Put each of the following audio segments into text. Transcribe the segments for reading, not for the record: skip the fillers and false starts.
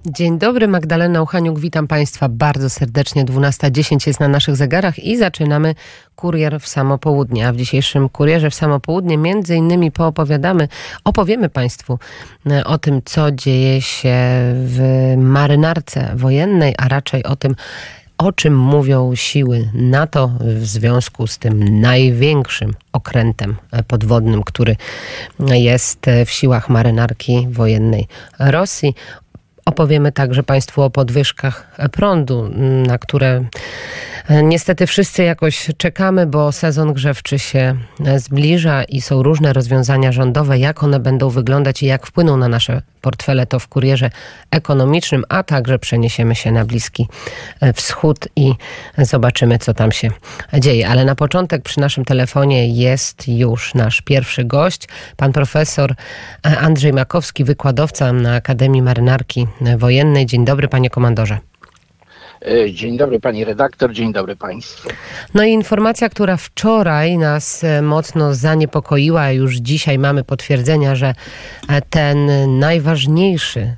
Dzień dobry, Magdalena Uchaniuk, witam Państwa bardzo serdecznie. 12:10 jest na naszych zegarach i zaczynamy Kurier w samo południe. A w dzisiejszym Kurierze w samo południe między innymi opowiemy Państwu o tym, co dzieje się w marynarce wojennej, a raczej o tym, o czym mówią siły NATO w związku z tym największym okrętem podwodnym, który jest w siłach marynarki wojennej Rosji. Opowiemy także Państwu o podwyżkach prądu, na które niestety wszyscy jakoś czekamy, bo sezon grzewczy się zbliża i są różne rozwiązania rządowe. Jak one będą wyglądać i jak wpłyną na nasze portfele, to w Kurierze Ekonomicznym, a także przeniesiemy się na Bliski Wschód i zobaczymy, co tam się dzieje. Ale na początek przy naszym telefonie jest już nasz pierwszy gość, pan profesor Andrzej Makowski, wykładowca na Akademii Marynarki Wojennej. Dzień dobry, panie komandorze. Dzień dobry pani redaktor, dzień dobry państwu. No i informacja, która wczoraj nas mocno zaniepokoiła, a już dzisiaj mamy potwierdzenia, że ten najważniejszy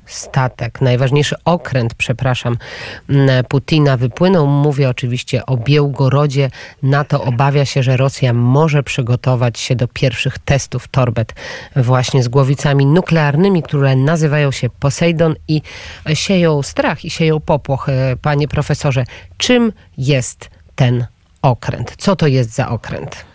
okręt, Putina wypłynął. Mówię oczywiście o Białgorodzie. NATO obawia się, że Rosja może przygotować się do pierwszych testów torbet właśnie z głowicami nuklearnymi, które nazywają się Poseidon i sieją strach i sieją popłoch. Panie profesorze, czym jest ten okręt? Co to jest za okręt?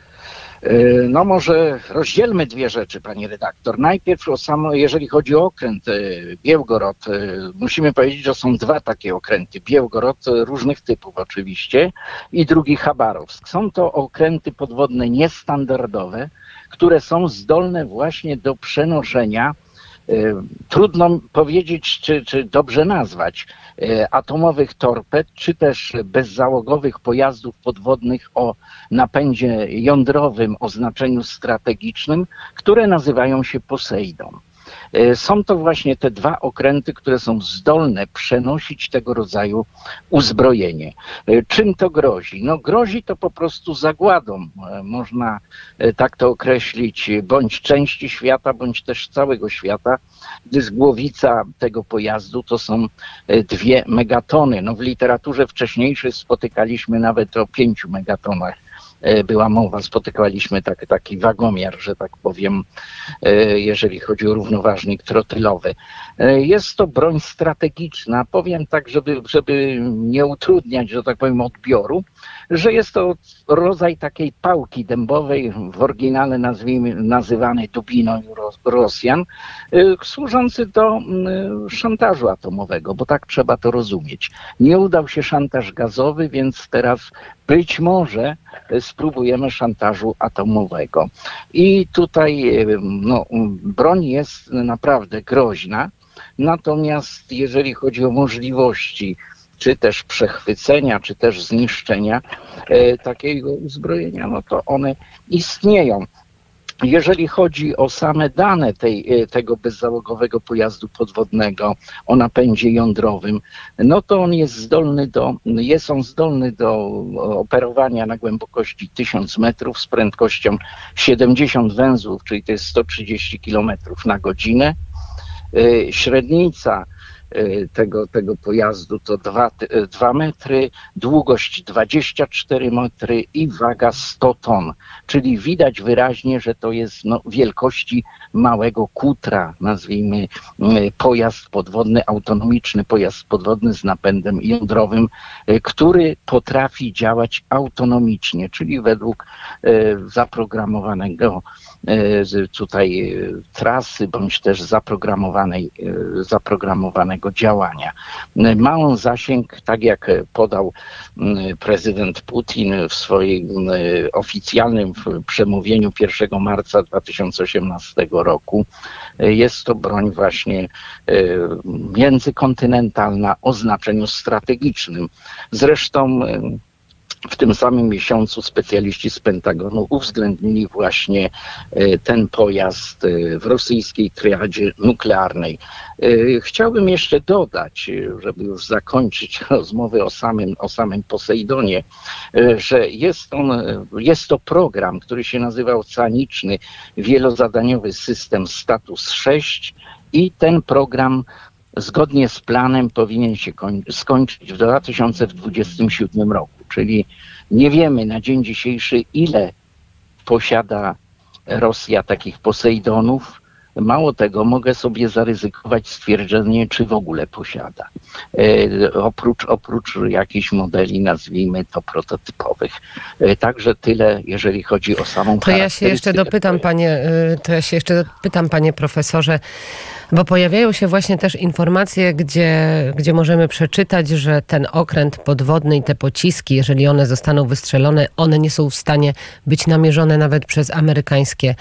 No może rozdzielmy dwie rzeczy, pani redaktor. Najpierw jeżeli chodzi o okręt Białgorod, musimy powiedzieć, że są dwa takie okręty. Białgorod różnych typów oczywiście i drugi Chabarowsk. Są to okręty podwodne niestandardowe, które są zdolne właśnie do przenoszenia, trudno powiedzieć, czy dobrze nazwać, atomowych torped, czy też bezzałogowych pojazdów podwodnych o napędzie jądrowym, o znaczeniu strategicznym, które nazywają się Poseidon. Są to właśnie te dwa okręty, które są zdolne przenosić tego rodzaju uzbrojenie. Czym to grozi? No grozi to po prostu zagładą. Można tak to określić, bądź części świata, bądź też całego świata, gdyż głowica tego pojazdu to są 2 megatony. No w literaturze wcześniejszej spotykaliśmy nawet o 5 megatonach. Była mowa, spotykaliśmy taki wagomiar, że tak powiem, jeżeli chodzi o równoważnik trotylowy. Jest to broń strategiczna, powiem tak, żeby nie utrudniać, że tak powiem, odbioru, że jest to rodzaj takiej pałki dębowej, w oryginale nazywanej dubiną Rosjan, służący do szantażu atomowego, bo tak trzeba to rozumieć. Nie udał się szantaż gazowy, więc teraz być może spróbujemy szantażu atomowego. I tutaj broń jest naprawdę groźna, natomiast jeżeli chodzi o możliwości czy też przechwycenia, czy też zniszczenia takiego uzbrojenia, no to one istnieją. Jeżeli chodzi o same dane tego bezzałogowego pojazdu podwodnego o napędzie jądrowym, no to on jest zdolny do operowania na głębokości 1000 metrów z prędkością 70 węzłów, czyli to jest 130 km na godzinę. Średnica tego pojazdu to 2 metry, długość 24 metry i waga 100 ton. Czyli widać wyraźnie, że to jest wielkości małego kutra, nazwijmy pojazd podwodny, autonomiczny pojazd podwodny z napędem jądrowym, który potrafi działać autonomicznie, czyli według zaprogramowanego tutaj trasy, bądź też zaprogramowanego działania. Ma on zasięg, tak jak podał prezydent Putin w swoim oficjalnym przemówieniu 1 marca 2018 roku. Jest to broń właśnie międzykontynentalna o znaczeniu strategicznym. Zresztą w tym samym miesiącu specjaliści z Pentagonu uwzględnili właśnie ten pojazd w rosyjskiej triadzie nuklearnej. Chciałbym jeszcze dodać, żeby już zakończyć rozmowę o samym Posejdonie, że jest to program, który się nazywa Oceaniczny Wielozadaniowy System Status 6 i ten program zgodnie z planem powinien się skończyć w 2027 roku, czyli nie wiemy na dzień dzisiejszy, ile posiada Rosja takich Posejdonów. Mało tego, mogę sobie zaryzykować stwierdzenie, czy w ogóle posiada. Oprócz jakichś modeli, nazwijmy to prototypowych. Także tyle, jeżeli chodzi o samą To ja się jeszcze dopytam, panie profesorze, bo pojawiają się właśnie też informacje, gdzie możemy przeczytać, że ten okręt podwodny i te pociski, jeżeli one zostaną wystrzelone, one nie są w stanie być namierzone nawet przez amerykańskie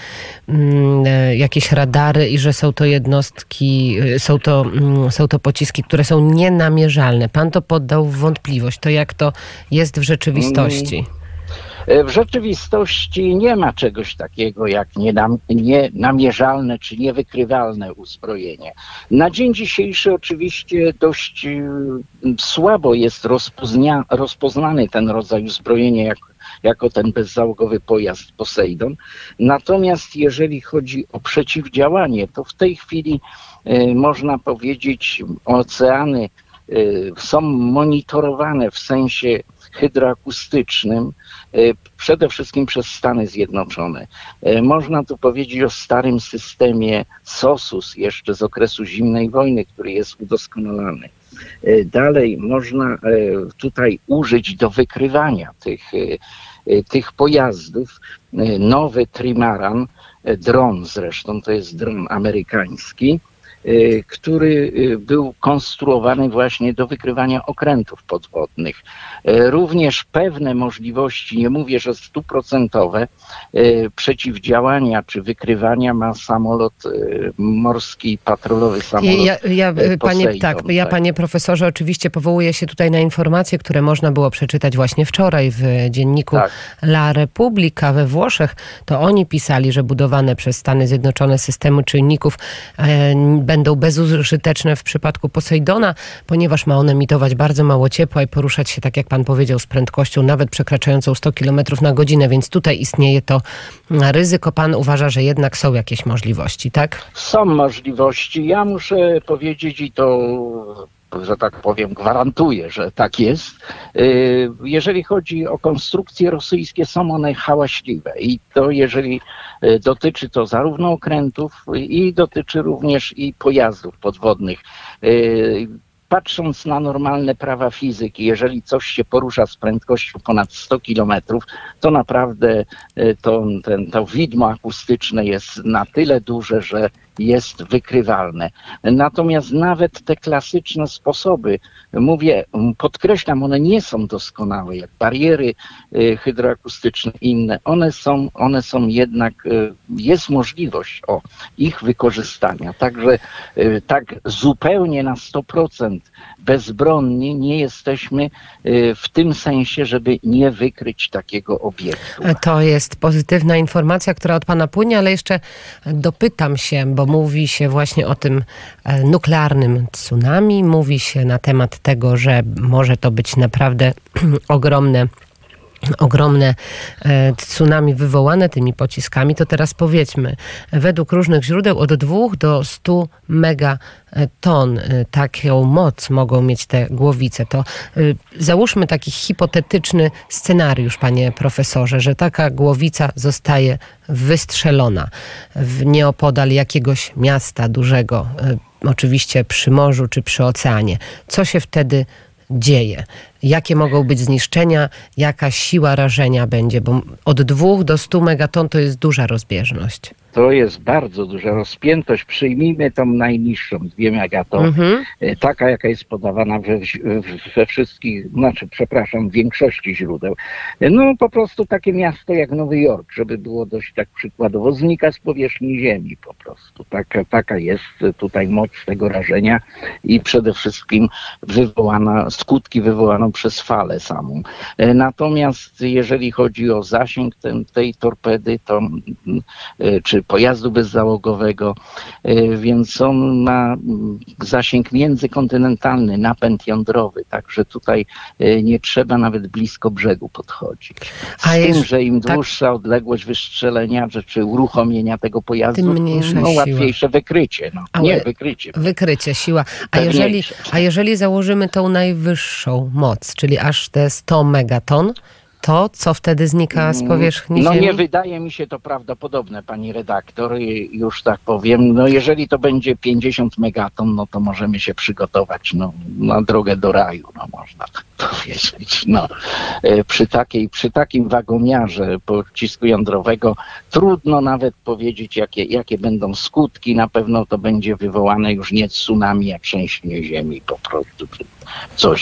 jakieś radary i że są to jednostki, są to pociski, które są nienamierzalne. Pan to poddał w wątpliwość. To jak to jest w rzeczywistości? W rzeczywistości nie ma czegoś takiego jak nienamierzalne czy niewykrywalne uzbrojenie. Na dzień dzisiejszy oczywiście dość słabo jest rozpoznany ten rodzaj uzbrojenia jako ten bezzałogowy pojazd Poseidon. Natomiast jeżeli chodzi o przeciwdziałanie, to w tej chwili można powiedzieć, oceany są monitorowane w sensie hydroakustycznym, przede wszystkim przez Stany Zjednoczone. Można tu powiedzieć o starym systemie SOSUS jeszcze z okresu zimnej wojny, który jest udoskonalany. Dalej można tutaj użyć do wykrywania tych pojazdów nowy Trimaran, dron zresztą, to jest dron amerykański, który był konstruowany właśnie do wykrywania okrętów podwodnych. Również pewne możliwości, nie mówię, że 100%, przeciwdziałania czy wykrywania ma samolot morski, patrolowy samolot Panie profesorze, oczywiście powołuję się tutaj na informacje, które można było przeczytać właśnie wczoraj w dzienniku La Repubblica we Włoszech. To oni pisali, że budowane przez Stany Zjednoczone systemy czujników będą bezużyteczne w przypadku Posejdona, ponieważ ma on emitować bardzo mało ciepła i poruszać się, tak jak pan powiedział, z prędkością nawet przekraczającą 100 km na godzinę, więc tutaj istnieje to ryzyko. Pan uważa, że jednak są jakieś możliwości, tak? Są możliwości. Ja muszę powiedzieć i to, że tak powiem, gwarantuję, że tak jest. Jeżeli chodzi o konstrukcje rosyjskie, są one hałaśliwe i to jeżeli dotyczy to zarówno okrętów i dotyczy również i pojazdów podwodnych. Patrząc na normalne prawa fizyki, jeżeli coś się porusza z prędkością ponad 100 km, to naprawdę to widmo akustyczne jest na tyle duże, że jest wykrywalne. Natomiast nawet te klasyczne sposoby, podkreślam, one nie są doskonałe, jak bariery hydroakustyczne i inne. One są jednak, jest możliwość ich wykorzystania. Także tak zupełnie na 100% bezbronni nie jesteśmy w tym sensie, żeby nie wykryć takiego obiektu. To jest pozytywna informacja, która od pana płynie, ale jeszcze dopytam się, bo mówi się właśnie o tym nuklearnym tsunami, mówi się na temat tego, że może to być naprawdę ogromne tsunami wywołane tymi pociskami. To teraz powiedzmy, według różnych źródeł od 2 do 100 megaton taką moc mogą mieć te głowice. To załóżmy taki hipotetyczny scenariusz, panie profesorze, że taka głowica zostaje wystrzelona nieopodal jakiegoś miasta dużego, oczywiście przy morzu czy przy oceanie. Co się wtedy dzieje? Jakie mogą być zniszczenia? Jaka siła rażenia będzie? Bo od 2 do 100 megaton to jest duża rozbieżność. To jest bardzo duża rozpiętość. Przyjmijmy tą najniższą, 2 megatony. Taka, jaka jest podawana we wszystkich, w większości źródeł. No po prostu takie miasto jak Nowy Jork, żeby było dość tak przykładowo, znika z powierzchni ziemi po prostu. Taka jest tutaj moc tego rażenia i przede wszystkim skutki wywołano przez falę samą. Natomiast jeżeli chodzi o zasięg tej torpedy, to, czy pojazdu bezzałogowego, więc on ma zasięg międzykontynentalny, napęd jądrowy, także tutaj nie trzeba nawet blisko brzegu podchodzić. Że im dłuższa odległość wystrzelenia, czy uruchomienia tego pojazdu, tym mniejsza łatwiejsze wykrycie. Wykrycie, siła. A jeżeli założymy tą najwyższą moc, czyli aż te 100 megaton, to co wtedy znika z powierzchni Ziemi? Nie wydaje mi się to prawdopodobne, pani redaktor, już tak powiem. Jeżeli to będzie 50 megaton, to możemy się przygotować na drogę do raju, można tak powiedzieć. Przy takim wagomiarze pocisku jądrowego trudno nawet powiedzieć, jakie będą skutki. Na pewno to będzie wywołane już nie tsunami, a trzęsienie ziemi po prostu. Coś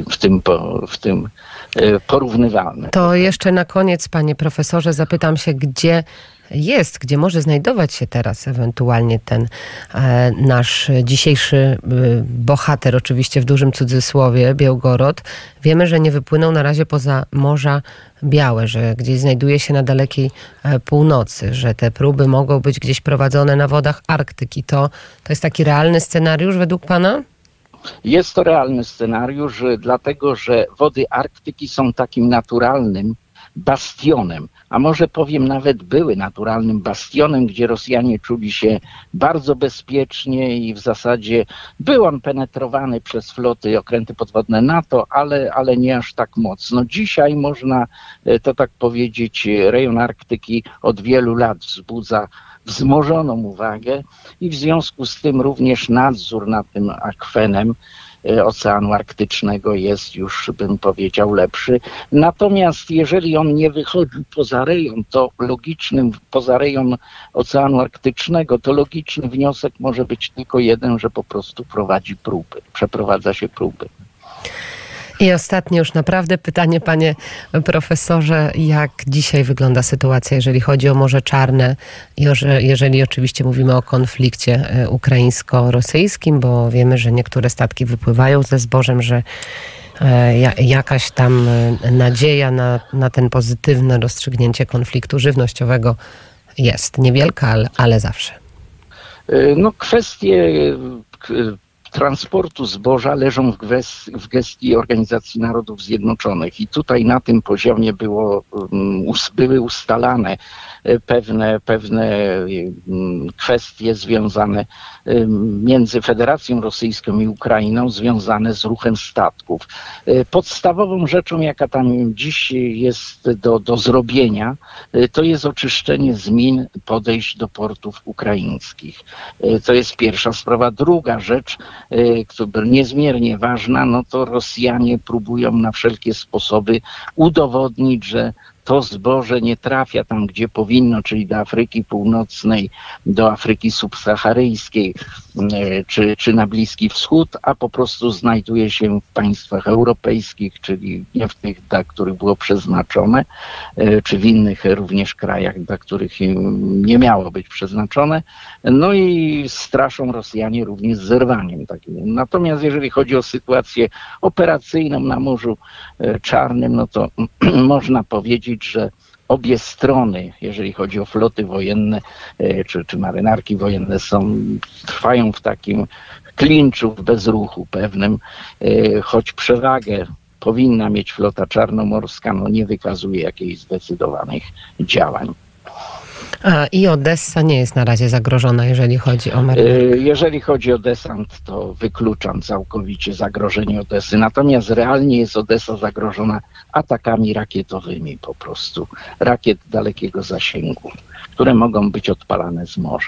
w tym porównywalne. To jeszcze na koniec, panie profesorze, zapytam się, gdzie może znajdować się teraz ewentualnie ten nasz dzisiejszy bohater, oczywiście w dużym cudzysłowie, Białgorod. Wiemy, że nie wypłynął na razie poza Morza Białe, że gdzieś znajduje się na dalekiej północy, że te próby mogą być gdzieś prowadzone na wodach Arktyki. To jest taki realny scenariusz według pana? Jest to realny scenariusz, dlatego że wody Arktyki są takim naturalnym bastionem, a może powiem nawet były naturalnym bastionem, gdzie Rosjanie czuli się bardzo bezpiecznie i w zasadzie był on penetrowany przez floty i okręty podwodne NATO, ale nie aż tak mocno. Dzisiaj można to tak powiedzieć, rejon Arktyki od wielu lat wzbudza wzmożoną uwagę i w związku z tym również nadzór nad tym akwenem Oceanu Arktycznego jest już, bym powiedział, lepszy. Natomiast jeżeli on nie wychodzi poza rejon, poza rejon Oceanu Arktycznego, to logiczny wniosek może być tylko jeden, że po prostu przeprowadza się próby. I ostatnie już naprawdę pytanie, panie profesorze, jak dzisiaj wygląda sytuacja, jeżeli chodzi o Morze Czarne i jeżeli oczywiście mówimy o konflikcie ukraińsko-rosyjskim, bo wiemy, że niektóre statki wypływają ze zbożem, że jakaś tam nadzieja na ten pozytywne rozstrzygnięcie konfliktu żywnościowego jest niewielka, ale zawsze. Kwestie transportu zboża leżą w gestii Organizacji Narodów Zjednoczonych i tutaj na tym poziomie były ustalane pewne kwestie związane między Federacją Rosyjską i Ukrainą, związane z ruchem statków. Podstawową rzeczą, jaka tam dziś jest do zrobienia, to jest oczyszczenie z min podejść do portów ukraińskich. To jest pierwsza sprawa. Druga rzecz, która niezmiernie ważna, to Rosjanie próbują na wszelkie sposoby udowodnić, że to zboże nie trafia tam, gdzie powinno, czyli do Afryki Północnej, do Afryki Subsaharyjskiej czy na Bliski Wschód, a po prostu znajduje się w państwach europejskich, czyli nie w tych, dla których było przeznaczone, czy w innych również krajach, dla których nie miało być przeznaczone. I straszą Rosjanie również zerwaniem takim. Natomiast jeżeli chodzi o sytuację operacyjną na Morzu Czarnym, to można powiedzieć, że obie strony, jeżeli chodzi o floty wojenne czy marynarki wojenne, trwają w takim klinczu, w bezruchu pewnym, choć przewagę powinna mieć flota czarnomorska, nie wykazuje jakichś zdecydowanych działań. I Odessa nie jest na razie zagrożona, jeżeli chodzi o marynarkę? Jeżeli chodzi o desant, to wykluczam całkowicie zagrożenie Odessy. Natomiast realnie jest Odessa zagrożona atakami rakietowymi po prostu. Rakiet dalekiego zasięgu, które mogą być odpalane z morza.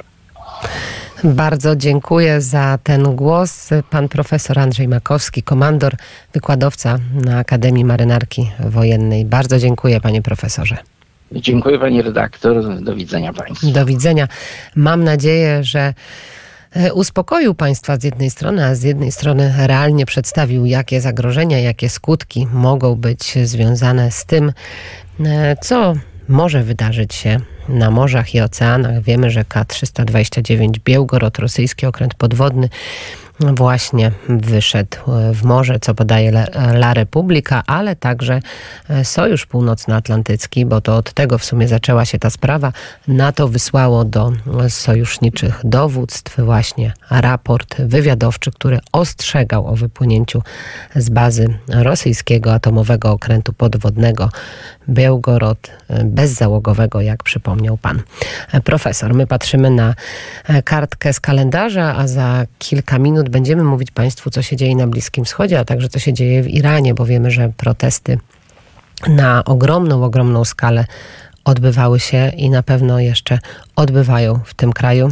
Bardzo dziękuję za ten głos. Pan profesor Andrzej Makowski, komandor, wykładowca na Akademii Marynarki Wojennej. Bardzo dziękuję, panie profesorze. Dziękuję, pani redaktor. Do widzenia państwu. Do widzenia. Mam nadzieję, że uspokoił państwa z jednej strony, a z jednej strony realnie przedstawił, jakie zagrożenia, jakie skutki mogą być związane z tym, co może wydarzyć się na morzach i oceanach. Wiemy, że K329 Białgorod, rosyjski okręt podwodny, właśnie wyszedł w morze, co podaje La Repubblica, ale także Sojusz Północnoatlantycki, bo to od tego w sumie zaczęła się ta sprawa. NATO wysłało do sojuszniczych dowództw właśnie raport wywiadowczy, który ostrzegał o wypłynięciu z bazy rosyjskiego atomowego okrętu podwodnego Białgorod bezzałogowego, jak przypomniał pan profesor. My patrzymy na kartkę z kalendarza, a za kilka minut będziemy mówić państwu, co się dzieje na Bliskim Wschodzie, a także co się dzieje w Iranie, bo wiemy, że protesty na ogromną skalę odbywały się i na pewno jeszcze odbywają w tym kraju.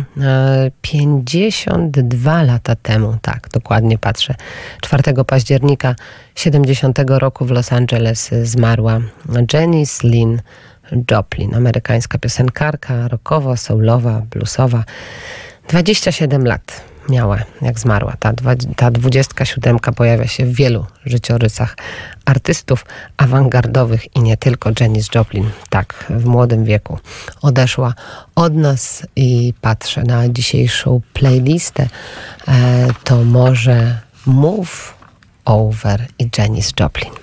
52 lata temu, tak, dokładnie patrzę, 4 października 70 roku w Los Angeles zmarła Janis Lyn Joplin, amerykańska piosenkarka rockowa, soulowa, bluesowa. 27 lat miała, jak zmarła. Ta 27 pojawia się w wielu życiorysach artystów awangardowych i nie tylko. Janis Joplin tak w młodym wieku odeszła od nas i patrzę na dzisiejszą playlistę. To może Move Over i Janis Joplin.